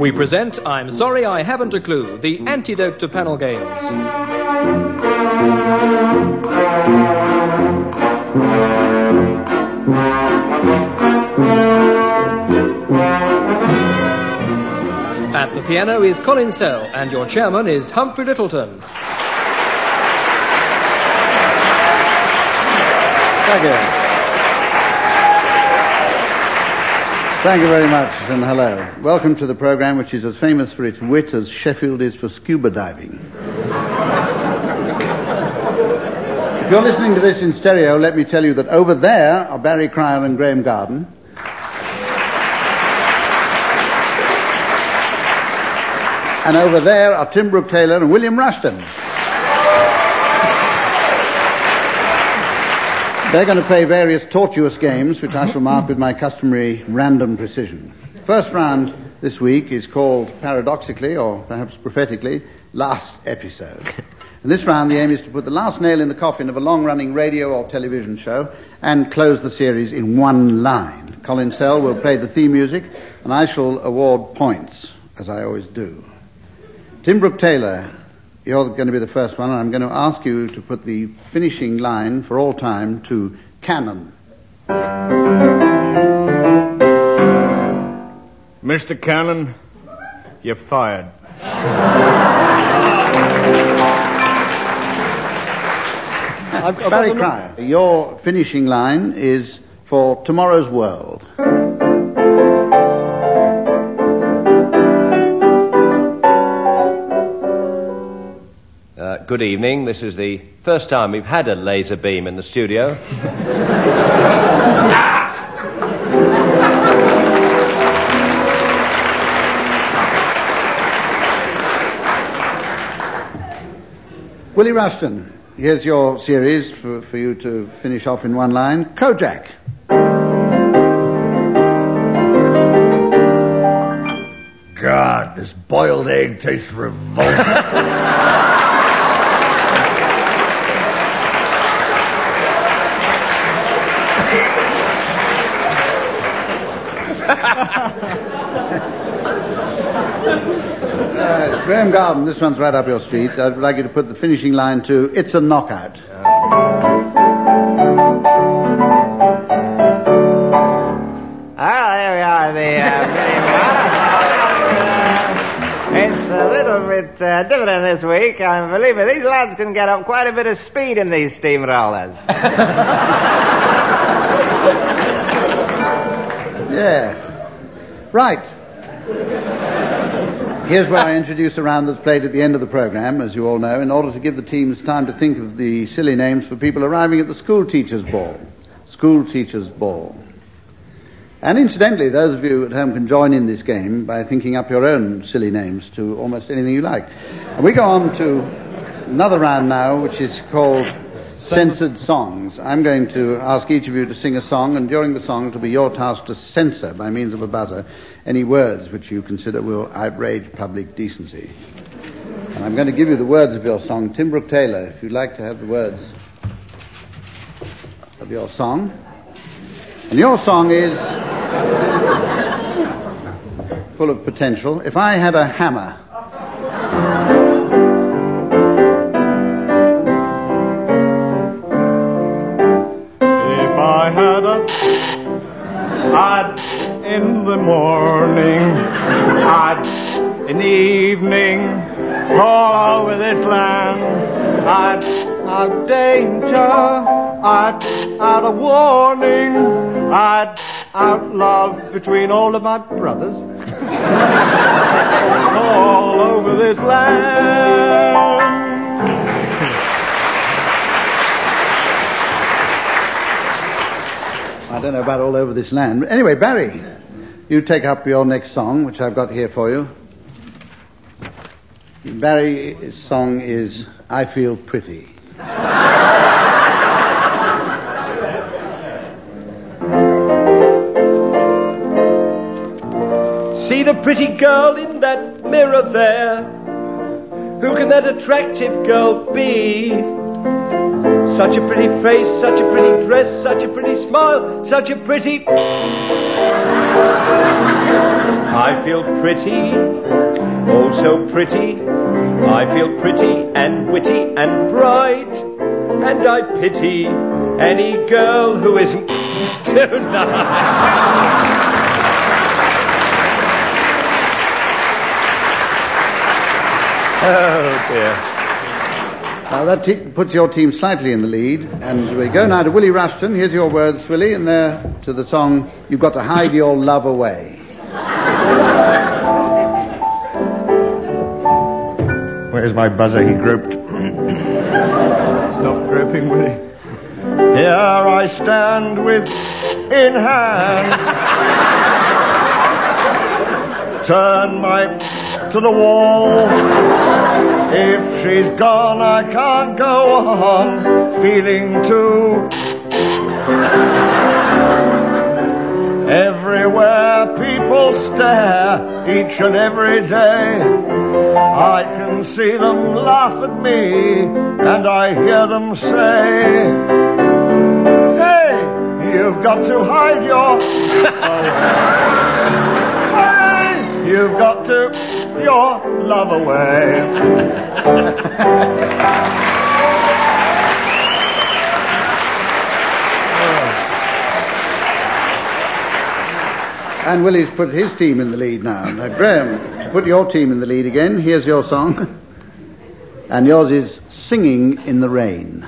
We present I'm Sorry I Haven't a Clue, the antidote to panel games. At the piano is Colin Sell, and your chairman is Humphrey Littleton. Thank you. Thank you very much, and hello. Welcome to the program which is as famous for its wit as Sheffield is for scuba diving. If you're listening to this in stereo, let me tell you that over there are Barry Cryer and Graham Garden. And over there are Tim Brooke-Taylor and William Rushton. They're going to play various tortuous games, which I shall mark with my customary random precision. First round this week is called, paradoxically, or perhaps prophetically, Last Episode. In this round, the aim is to put the last nail in the coffin of a long-running radio or television show and close the series in one line. Colin Sell will play the theme music, and I shall award points, as I always do. Tim Brooke-Taylor, you're going to be the first one, and I'm going to ask you to put the finishing line for all time to Cannon. Mr. Cannon, you're fired. Barry Cryer, your finishing line is for Tomorrow's World. Good evening. This is the first time we've had a laser beam in the studio. Willie Rushton, here's your series for you to finish off in one line. Kojak. God, this boiled egg tastes revolting. Graham Garden, this one's right up your street. I'd like you to put the finishing line to It's a Knockout. There we are, it's a little bit different this week. I believe me, these lads can get up quite a bit of speed in these steamrollers. Yeah. Right. Here's where I introduce a round that's played at the end of the program, as you all know, in order to give the teams time to think of the silly names for people arriving at the school teachers' ball. School teachers' ball. And incidentally, those of you at home can join in this game by thinking up your own silly names to almost anything you like. And we go on to another round now, which is called Censored Songs. I'm going to ask each of you to sing a song, and during the song it'll be your task to censor, by means of a buzzer, any words which you consider will outrage public decency. And I'm going to give you the words of your song. Tim Brooke-Taylor, if you'd like to have the words of your song. And your song is full of potential. If I had a hammer. I'd in the morning, I'd in the evening, all over this land. I'd out danger, I'd out a warning, I'd out love between all of my brothers. All over this land. I don't know about all over this land. But anyway, Barry, you take up your next song, which I've got here for you. Barry's song is I Feel Pretty. See the pretty girl in that mirror there. Who can that attractive girl be? Such a pretty face, such a pretty dress, such a pretty smile, such a pretty... I feel pretty, oh so pretty. I feel pretty and witty and bright, and I pity any girl who isn't tonight. Oh dear. Now that puts your team slightly in the lead, and we go now to Willie Rushton. Here's your words, Willie, and there to the song, You've Got to Hide Your Love Away. Where's my buzzer? He groped. Stop groping, Willie. Here I stand with in hand. Turn my to the wall. If she's gone, I can't go on feeling too. Everywhere people stare, each and every day. I can see them laugh at me, and I hear them say, hey, you've got to hide your... hey, you've got to your love away. And Willie's put his team in the lead now. Now, Graham, to put your team in the lead again, here's your song. And yours is Singing in the Rain.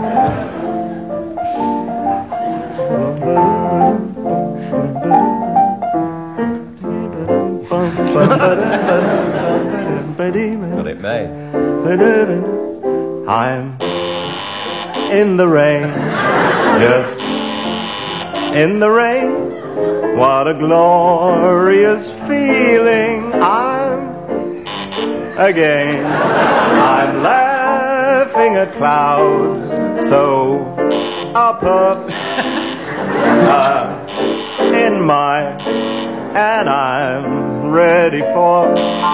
Got it made. I'm in the rain, yes, in the rain. What a glorious feeling. I'm laughing at clouds so up in mine, and I'm ready for...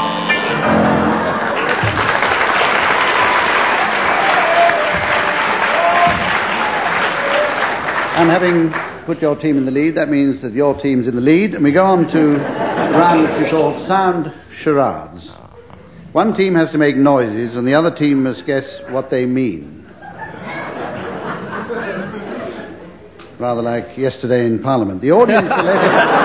And having put your team in the lead, that means that your team's in the lead, and we go on to a round which we call sound charades. One team has to make noises, and the other team must guess what they mean. Rather like yesterday in Parliament. The audience selected...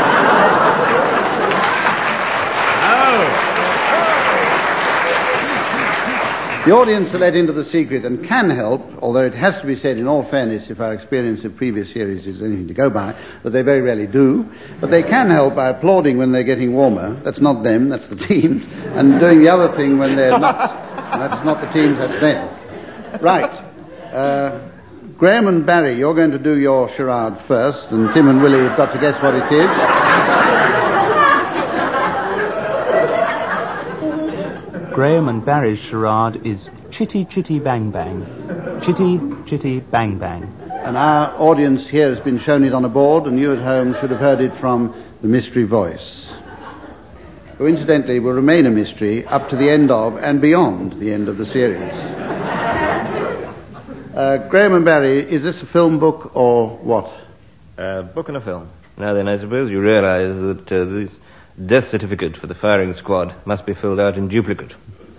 The audience are let into the secret and can help, although it has to be said in all fairness, if our experience of previous series is anything to go by, that they very rarely do, but they can help by applauding when they're getting warmer. That's not them, that's the team. And doing the other thing when they're not. And that's not the teams, that's them. Right. Graham and Barry, you're going to do your charade first, and Tim and Willie have got to guess what it is. Graham and Barry's charade is Chitty Chitty Bang Bang. Chitty Chitty Bang Bang. And our audience here has been shown it on a board, and you at home should have heard it from the mystery voice, who incidentally will remain a mystery up to the end of and beyond the end of the series. Graham and Barry, is this a film book or what? Book and a film. Now then, I suppose you realise that this death certificate for the firing squad must be filled out in duplicate.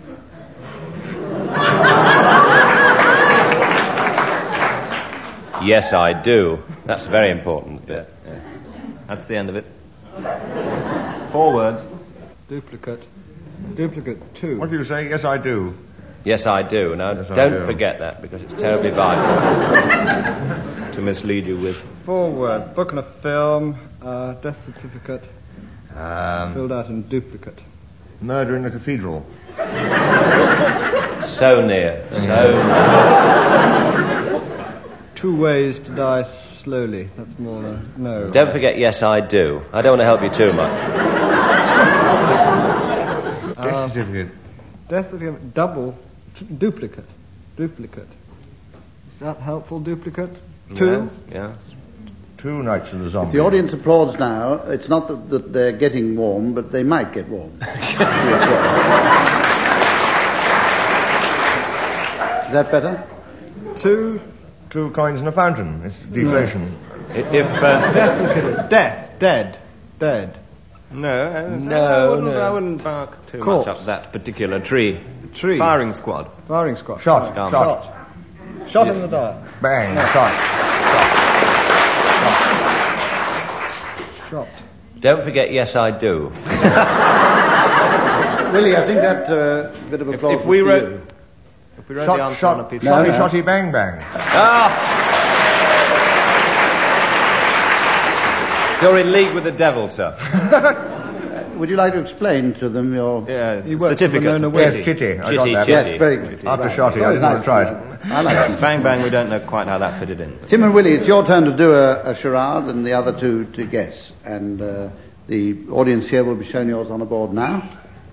Yes, I do. That's very important bit. Yeah. That's the end of it. 4 words. Duplicate. Duplicate 2. What do you say? Yes, I do. Yes, I do. Now, Yes, I don't do. forget that, because it's terribly vital to mislead you with. 4 words. Book and a film. Death certificate. Filled out in duplicate. Murder in the cathedral. So near. So near. 2 ways to die slowly. That's more no. Don't forget, yes, I do. I don't want to help you too much. Death certificate. Death certificate. Double. Duplicate. Duplicate. Is that helpful, duplicate? 2? Yes, yes. 2 nights of the zombie. If the audience applauds now, it's not that they're getting warm, but they might get warm. Is that better? 2. 2 coins in a fountain. It's deflation. If Death certificate. Death. Dead. I wouldn't bark too much up that particular tree. Tree. Firing squad. Firing squad. Shot. Dumb. Shot. Shot in the dark. Bang. Shot. Shot. Don't forget, yes, I do. Willie, I think that bit of applause If we was for wrote... you. If we wrote the answer on a piece No, of no. Shotty bang bang. You're in league with the devil, sir. Would you like to explain to them your... Yeah, He worked for certificate. Winona Yes, Willie. Chitty. I got Chitty, that. Chitty. Yes, very good. After Right. Shotty, I Very didn't want nice. to try it. I like it. Bang Bang, we don't know quite how that fitted in. Tim and Willie, it's your turn to do a charade and the other two to guess. And the audience here will be shown yours on a board now.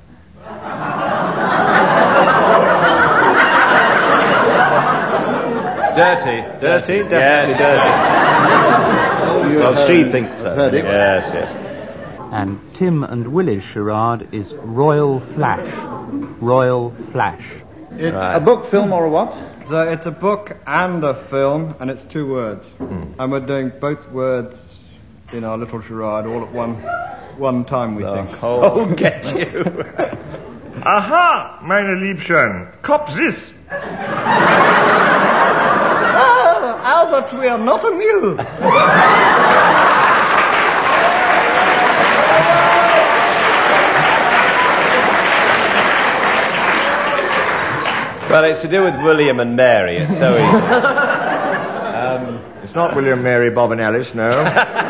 Dirty. Definitely dirty. You Well, have she heard thinks so. a verdict. Yes. And Tim and Willie's charade is Royal Flash. Royal Flash. It's, A book, film, or a what? it's a book and a film, and it's 2 words. And we're doing both words in our little charade all at one time, we think. Oh, get you. Aha, meine Liebchen. Kop this. Oh, Albert, we are not amused. Well, it's to do with William and Mary. It's so easy. It's not William, Mary, Bob and Alice, no.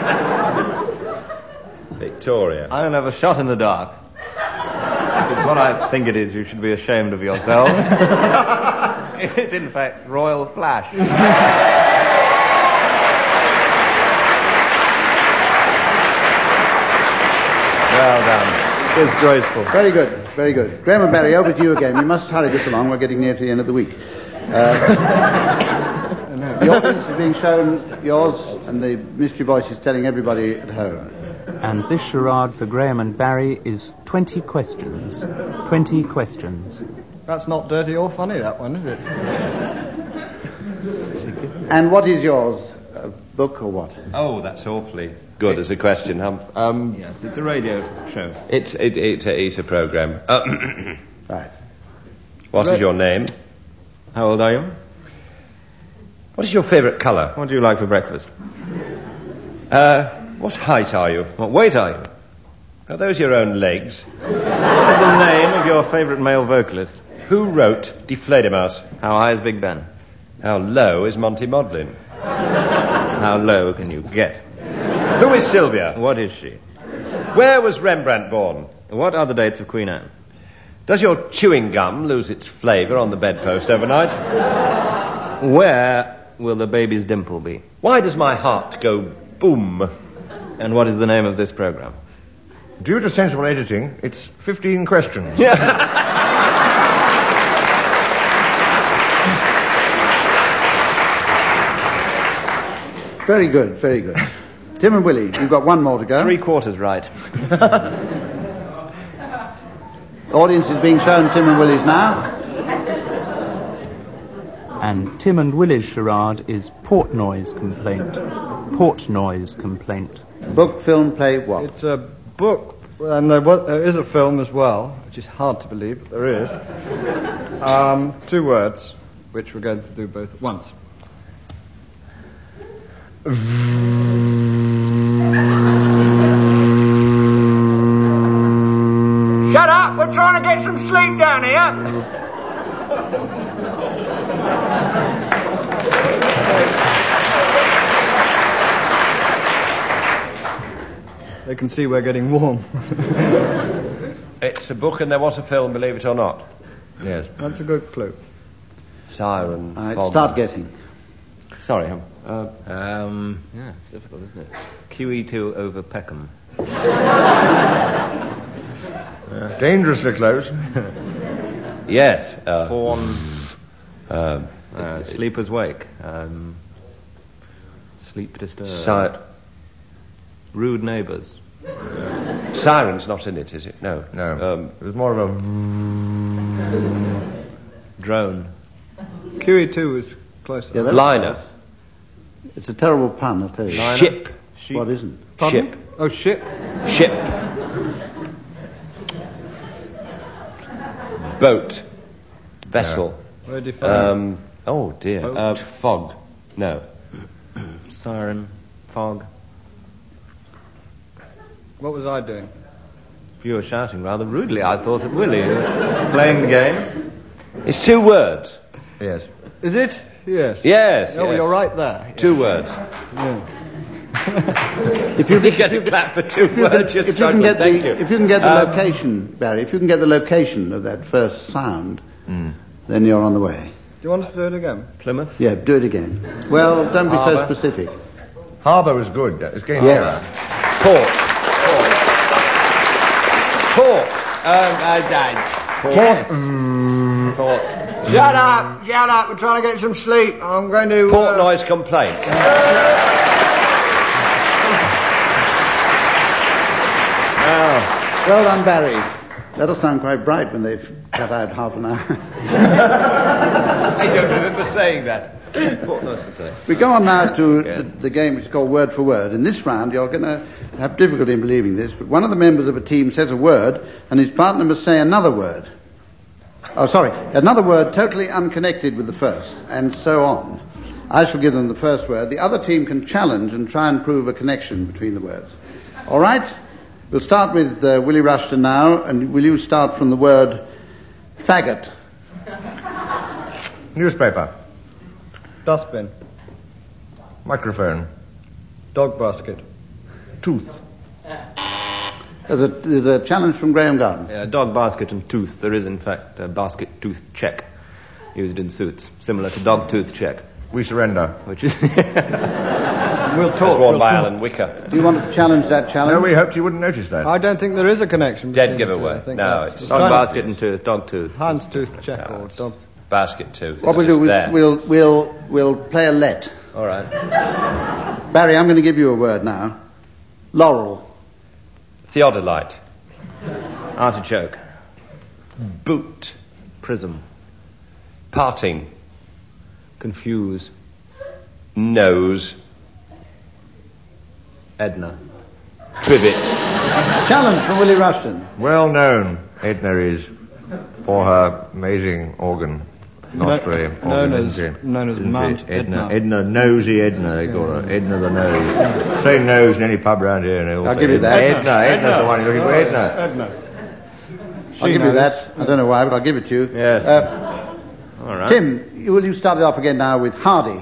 Victoria. I don't have a shot in the dark. If it's what I think it is, you should be ashamed of yourself. It is, in fact, Royal Flash. Well done. Disgraceful. Very good, very good. Graham and Barry, over to you again. We must hurry this along. We're getting near to the end of the week. The audience is being shown yours, and the mystery voice is telling everybody at home. And this charade for Graham and Barry is 20 questions. 20 questions. That's not dirty or funny, that one, is it? And what is yours? A book or what? Oh, that's awfully good as a question, Hump. Yes, it's a radio show. It's a program. Right. What is your name? How old are you? What is your favourite colour? What do you like for breakfast? What height are you? What weight are you? Are those your own legs? What is the name of your favourite male vocalist? Who wrote Die Fledermaus? How high is Big Ben? How low is Monty Maudlin? How low can you get? Who is Sylvia? What is she? Where was Rembrandt born? What are the dates of Queen Anne? Does your chewing gum lose its flavour on the bedpost overnight? Where will the baby's dimple be? Why does my heart go boom? And what is the name of this program? Due to sensible editing, it's 15 questions. Very good, very good. Tim and Willie, you've got one more to go. 3/4 right. Audience is being shown Tim and Willie's now. And Tim and Willie's charade is Portnoy's Complaint. Portnoy's Complaint. Book, film, play, what? It's a book, and there is a film as well, which is hard to believe, but there is. 2 words, which we're going to do both at once. Shut up! We're trying to get some sleep down here. They can see we're getting warm. It's a book and there was a film, believe it or not. Yes. That's a good clue. Siren. All right, Fog. start guessing. Sorry, Hum. Yeah, it's difficult, isn't it? QE2 over Peckham. Dangerously close. Yes. Fawn. Sleeper's Wake. Sleep Disturbed. Rude Neighbours. Siren's not in it, is it? No. No. It was more of a... Drone. QE2 is closer. Yeah, that's Liner. close. It's a terrible pun, I tell you. Ship. What isn't? Ship. Oh, ship. Ship. Boat. Vessel. Where do you find Oh dear. Boat. Fog. No. Siren. Fog. What was I doing? You were shouting rather rudely, I thought, at Willie, who was playing the game. It's 2 words. Yes. Is it? Yes. Yes. Oh, yes. you're right there. 2 words. Yeah. If you get a clap for 2 words, if you can get the location, Barry, if you can get the location of that first sound, then you're on the way. Do you want us to do it again? Plymouth. Yeah, do it again. Well, don't be so Harbour. specific. Harbour was good. It's getting Yes. nearer. Port. Port. Shut up. We're trying to get some sleep. I'm going to... Port noise complaint. Well done, Barry. That'll sound quite bright when they've cut out half an hour. I don't remember saying that. Port noise complaint. We go on now to the game which is called Word for Word. In this round, you're going to have difficulty in believing this, but one of the members of a team says a word, and his partner must say another word. Another word totally unconnected with the first, and so on. I shall give them the first word. The other team can challenge and try and prove a connection between the words. All right? We'll start with Willie Rushton now, and will you start from the word faggot? Newspaper. Dustbin. Microphone. Dog basket. Tooth. There's a challenge from Graham Garden. Yeah, dog basket and tooth. There is, in fact, a basket tooth check used in suits, similar to dog tooth check, We surrender. which is We'll was talk. worn by Alan Wicker. Do you want to challenge that challenge? No, we hoped you wouldn't notice that. I don't think there is a connection. Dead between the two. giveaway. I think No, that's- it's dog basket and tooth, dog tooth. Hans tooth check No, or it's dog. basket tooth. What It's we'll do just is there. we'll play a let. All right. Barry, I'm going to give you a word now. Laurel. Theodolite. Artichoke. Boot. Prism. Parting. Confuse. Nose. Edna. Trivet. Challenge from Willie Rushton. Well known, Edna is, for her amazing organ. Nostri. known as Mount Edna. Edna, nosy Edna, they call her. Edna the nose. Say nose in any pub round here and they all I'll say give you that. Edna's the one you're looking for, Edna. Edna. I'll give you that. I don't know why, but I'll give it to you. Yes. All right. Tim, will you start it off again now with Hardy?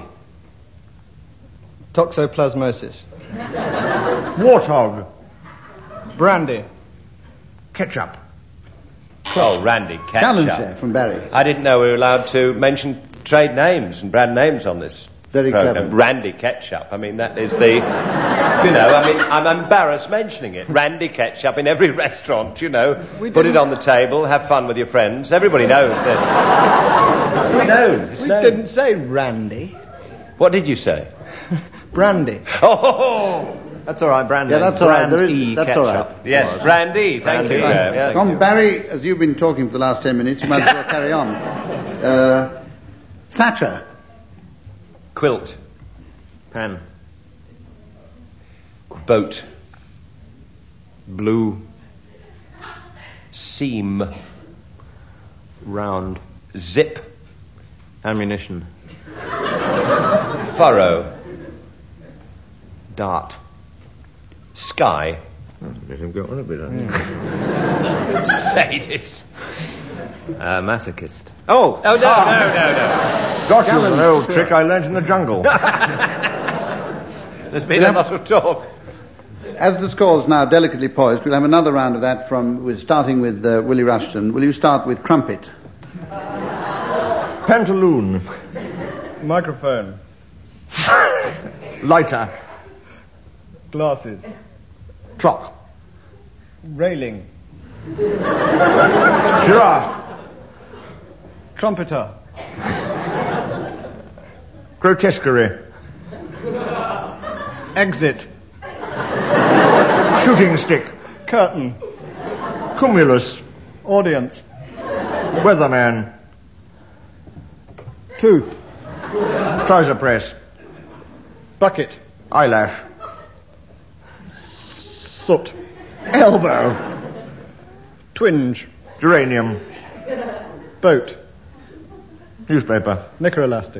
Toxoplasmosis. Warthog. Brandy. Ketchup. Oh, Randy Ketchup. Challenge there from Barry. I didn't know we were allowed to mention trade names and brand names on this Very program. clever. Randy Ketchup. I mean, that is the... I'm embarrassed mentioning it. Randy Ketchup in every restaurant, Put it on the table, have fun with your friends. Everybody knows this. It's known. It's We known. didn't say Randy. What did you say? Brandy. Oh! That's all right, Brandy. Yeah, that's all right. That's Ketchup. all right. Yes, Brandy. Thank you. Yeah, Tom, Barry, as you've been talking for the last 10 minutes, you might as well carry on. Thatcher. Quilt. Pen. Boat. Blue. Seam. Round. Zip. Ammunition. Furrow. Dart. Sky. Let him go on a bit, Sadist. Masochist. Oh, no. Got you with an old trick I learnt in the jungle. There's been a lot of talk. As the score's now delicately poised, we'll have another round of that starting with Willie Rushton. Will you start with Crumpet? Pantaloon. Microphone. Lighter. Glasses. Truck. Railing. Giraffe. Trumpeter. Grotesquerie. Exit. Shooting stick. Curtain. Cumulus. Audience. Weatherman. Tooth. Trouser press. Bucket. Eyelash. Soot. Elbow. Twinge. Geranium. Boat. Newspaper. Knicker elastic.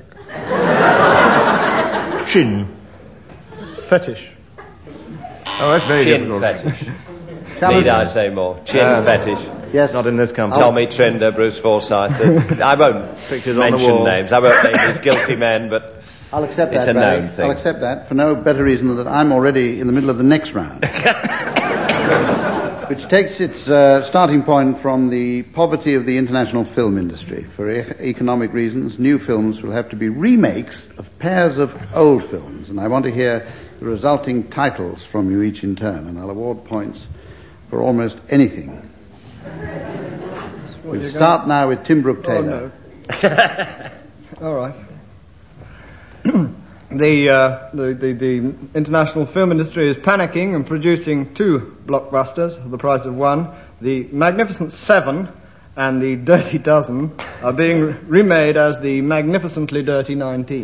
Chin. Fetish. Oh, that's very Chin difficult. fetish. Need I say more? Chin fetish. Yes. Not in this company. Tommy Trinder, Bruce Forsyth. I won't Pictures on the mention wall. names. I won't name these guilty men, but I'll accept it's that, a Barry. known thing. I'll accept that for no better reason than that I'm already in the middle of the next round. Which takes its starting point from the poverty of the international film industry. For economic reasons, new films will have to be remakes of pairs of old films. And I want to hear the resulting titles from you each in turn. And I'll award points for almost anything. We'll start now with Tim Brooke Taylor. Oh, no. All right. The international film industry is panicking and producing 2 blockbusters for the price of 1. The Magnificent 7 and the Dirty Dozen are being remade as the Magnificently Dirty 19.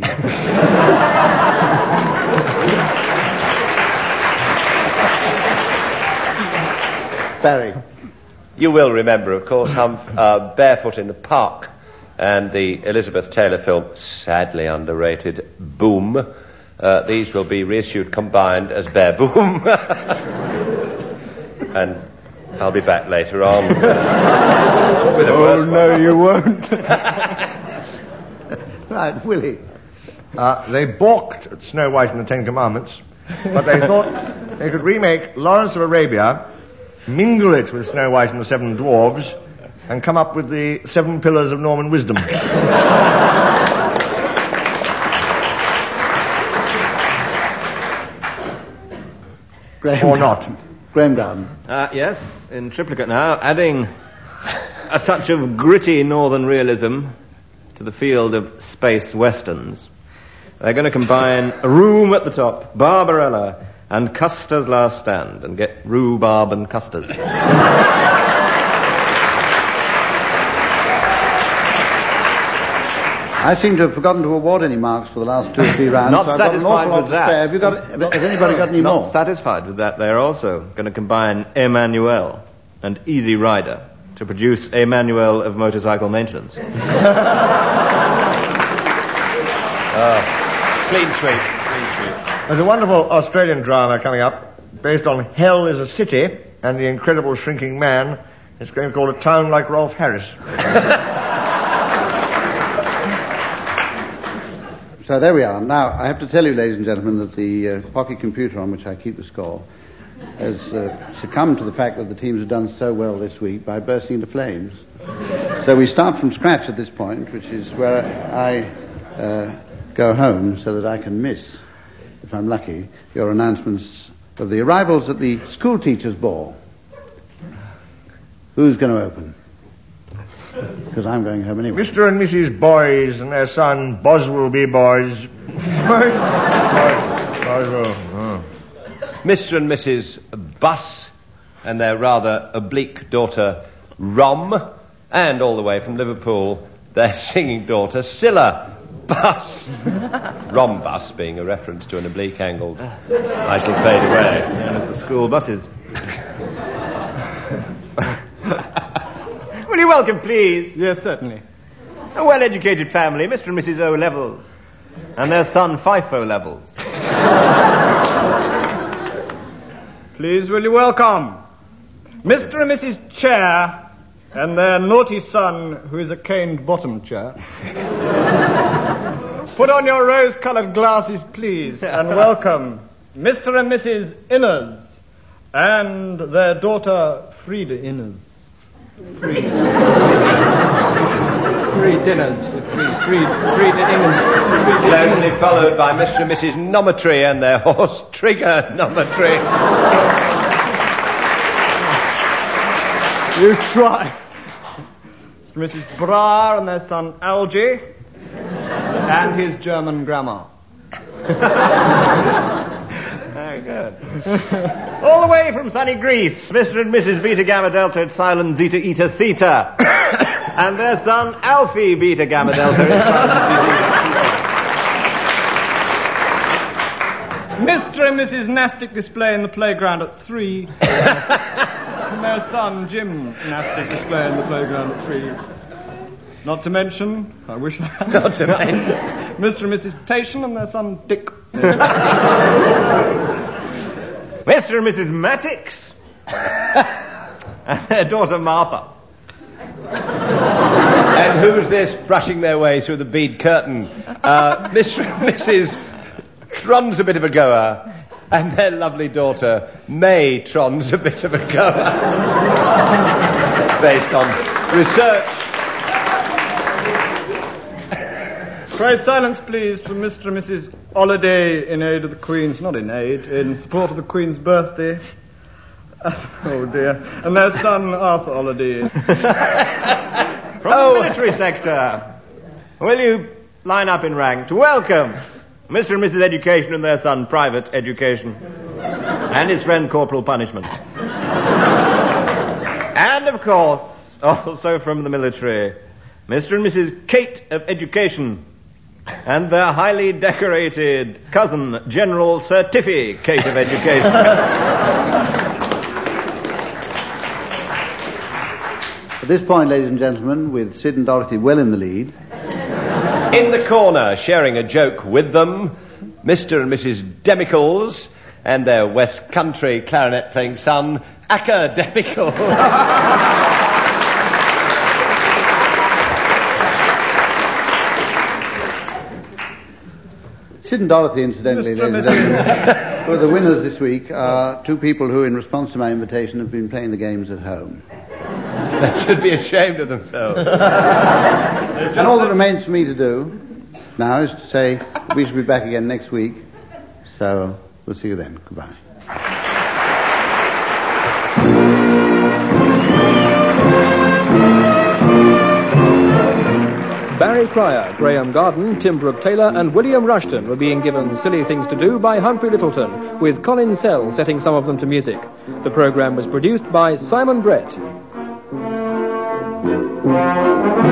Barry. you will remember, of course, Barefoot in the Park and the Elizabeth Taylor film, sadly underrated, Boom. These will be reissued combined as Bear Boom. And I'll be back later on. With a worse one. No, you won't. Right, Willie. They balked at Snow White and the Ten Commandments, but they thought they could remake Lawrence of Arabia, mingle it with Snow White and the Seven Dwarves, and come up with the 7 Pillars of Norman Wisdom. Or not. Graham Garden. Yes, in triplicate now, adding a touch of gritty northern realism to the field of space westerns. They're going to combine Room at the top, Barbarella, and Custer's Last Stand, and get rhubarb and custers. I seem to have forgotten to award any marks for the last 2 or 3 rounds. Not so I've got an satisfied awful lot with to that. spare. Has anybody got any Not more? satisfied with that, they're also going to combine Emmanuel and Easy Rider to produce a manual of motorcycle maintenance. Clean sweep. There's a wonderful Australian drama coming up based on Hell is a City and the Incredible Shrinking Man. It's going to be called A Town Like Rolf Harris. So there we are. Now, I have to tell you, ladies and gentlemen, that the pocket computer on which I keep the score has succumbed to the fact that the teams have done so well this week by bursting into flames. So we start from scratch at this point, which is where I go home so that I can miss, if I'm lucky, your announcements of the arrivals at the school teachers' ball. Who's going to open? Because I'm going home anyway. Mr. and Mrs. Boys and their son Boswell B. Boys. Boswell. Oh. Mr. and Mrs. Buss and their rather oblique daughter Rom, and all the way from Liverpool, their singing daughter Scylla Buss. Rom Buss being a reference to an oblique angled. I shall fade away. And as the school buses. Will you welcome, please? Yes, certainly. A well-educated family, Mr. and Mrs. O-Levels, and their son FIFO Levels. Please will you welcome Mr. and Mrs. Chair and their naughty son, who is a caned bottom chair. Put on your rose-coloured glasses, please, and welcome Mr. and Mrs. Inners and their daughter Frieda Inners. Free dinners with Frieda Inners. Closely followed by Mr. and Mrs. Nometry and their horse Trigger Nometry. You try. Mr. and Mrs. Brar and their son Algie and his German grandma. Very good. All the way from sunny Greece, Mr. and Mrs. Beta Gamma Delta Epsilon Zeta Eta Theta, and their son Alfie Beta Gamma Delta Epsilon Zeta. Mr. and Mrs. Nastic Display in the playground at 3. And their son Jim Nastic Display in the playground at 3. Not to mention, I wish I had. Not to mention. Mr. and Mrs. Tation and their son Dick. Mr. and Mrs. Mattix. And their daughter Martha. And who's this brushing their way through the bead curtain? Mr. and Mrs. Tron's a bit of a goer. And their lovely daughter, May Tron's a bit of a goer. That's based on research. Pray silence, please, for Mr. and Mrs. Holiday in aid of the Queen's, not in aid, in support of the Queen's birthday. Oh dear. And their son, Arthur Holiday. From the military sector. Will you line up in rank to welcome Mr. and Mrs. Education and their son, Private Education, and his friend, Corporal Punishment. And, of course, also from the military, Mr. and Mrs. Kate of Education, and their highly decorated cousin, General Sir Tiffy Kate of Education. At this point, ladies and gentlemen, with Sid and Dorothy well in the lead, in the corner, sharing a joke with them, Mr. and Mrs. Demicles and their West Country clarinet-playing son, Academical. Sid and Dorothy, incidentally, ladies and gentlemen, were the winners this week, are two people who, in response to my invitation, have been playing the games at home. They should be ashamed of themselves. And all that remains for me to do now is to say we shall be back again next week. So we'll see you then. Goodbye. Barry Cryer, Graham Garden, Tim Brooke Taylor and William Rushton were being given silly things to do by Humphrey Littleton, with Colin Sell setting some of them to music. The programme was produced by Simon Brett.